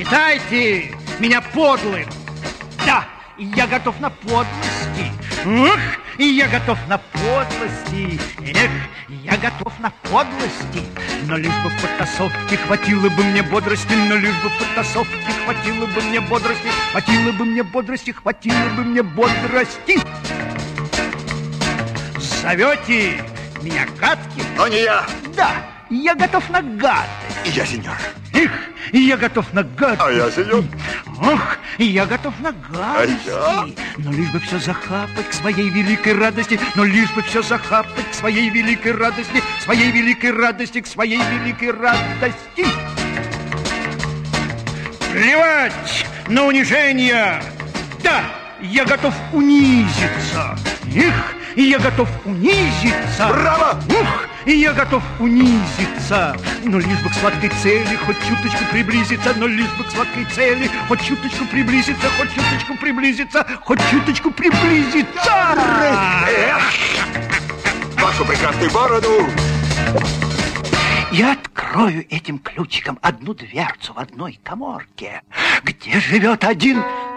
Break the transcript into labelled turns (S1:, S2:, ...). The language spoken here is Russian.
S1: Считайте меня подлым. Да, я готов на подлости. Эх, я готов на подлости. Эх, я готов на подлости. Но лишь бы в потасовке хватило бы мне бодрости. Но лишь бы в потасовке хватило бы мне бодрости. Хватило бы мне бодрости, хватило бы мне бодрости. Зовете меня гадким?
S2: Но не я.
S1: Да, я готов на гадость.
S2: И я, сеньор.
S1: Эх, я готов на гадость.
S2: А я, сеньор.
S1: Ох, я готов на гадости.
S2: А я?
S1: Но лишь бы все захапать к своей великой радости. Но лишь бы все захапать к своей великой радости. К своей великой радости, к своей великой радости. Плевать на унижение. Да, я готов унизиться. Эх, я готов унизиться.
S2: Браво!
S1: Ух, я готов унизиться. Но лишь бы к сладкой цели хоть чуточку приблизиться. Но лишь бы к сладкой цели хоть чуточку приблизиться. Хоть чуточку приблизиться. Хоть чуточку приблизиться.
S2: Вашу прекрасную бороду.
S1: Я открою этим ключиком одну дверцу в одной каморке, где живет один